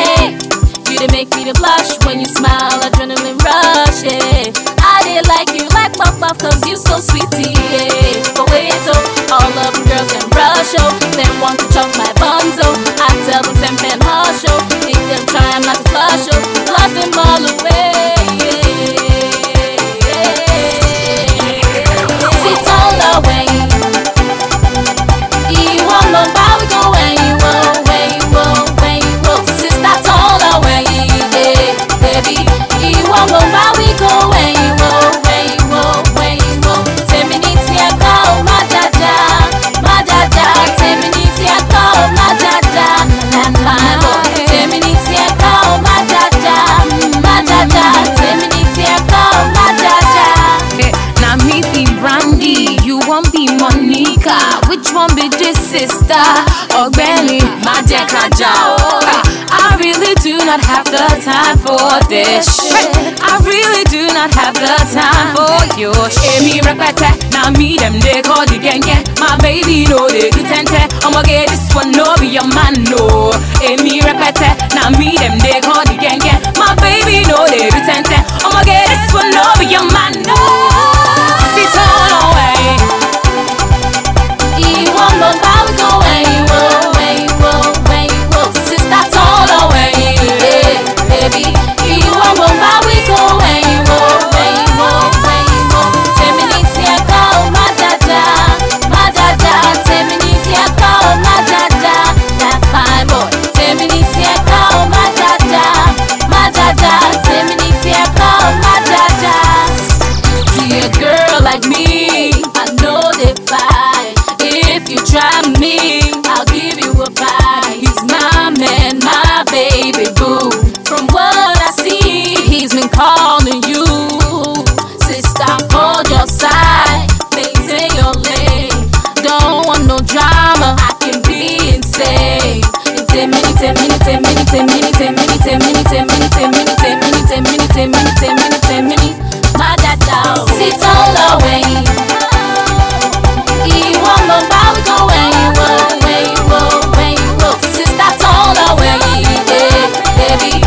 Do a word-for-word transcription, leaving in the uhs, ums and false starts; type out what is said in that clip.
yeah. You did make me to blush when you smile, adrenaline rush, yeah. I did like you like puff puff, cause you so sweetie, yeah. But wait, so all of the girls them rush, oh. Them want to chop my buns, oh. I tell them ten men hush, oh. Think they'll try, I'm not a flush, oh. Flush them all away, yeah. Sit all away. You won't know how we go when you go, when you go, when you go. Sister all away, yeah, baby. You won't know how we go when you go, when you go, when you go. Ten minutes here go, my jaja, my jaja. Ten minutes here go, my jaja, and my boy. Ten minutes here go, my jaja, my jaja. Ten minutes here go, my jaja. Now me be Brandy, you won't be Monica. Which one be this sister? Or Benny, my dear Kajao. I really do not have the time for this shit. I really do not have the time for your shit. Me repete, now me them they call the gang, yeah. My baby know they pretend. I'ma get this one, no be your man, no. Hey, me repete, now me them they call the gang, yeah. My baby know they pretend. I'ma get this one, no be your man, no. Sit all away. You won't know how we go when you go, when you go, when you go. Sister all away, yeah, baby. You won't know how we go when you go, when you go, when you go. Ten minutes here go, my jaja, my jaja. Ten minutes here go, my jaja, that fine boy. Ten minutes here go, my jaja, my jaja. Ten minutes here go, my jaja. See a girl like me, I know they fight. If you try me, I'll give you a bite. He's my man, my baby boo. From what I see, he's been calling you. Sister, hold your side, maintain your lane. Don't want no drama, I can be insane. In ten minutes, ten minutes, ten minutes, ten minutes, ten minutes, ten minutes, ten minutes, ten minutes, ten minutes, ten minutes, ten minutes, ten minutes, ten minutes. My dad down, sit all away. You won't know how we go when you go, when you go, when you go. Sister all away, yeah, baby.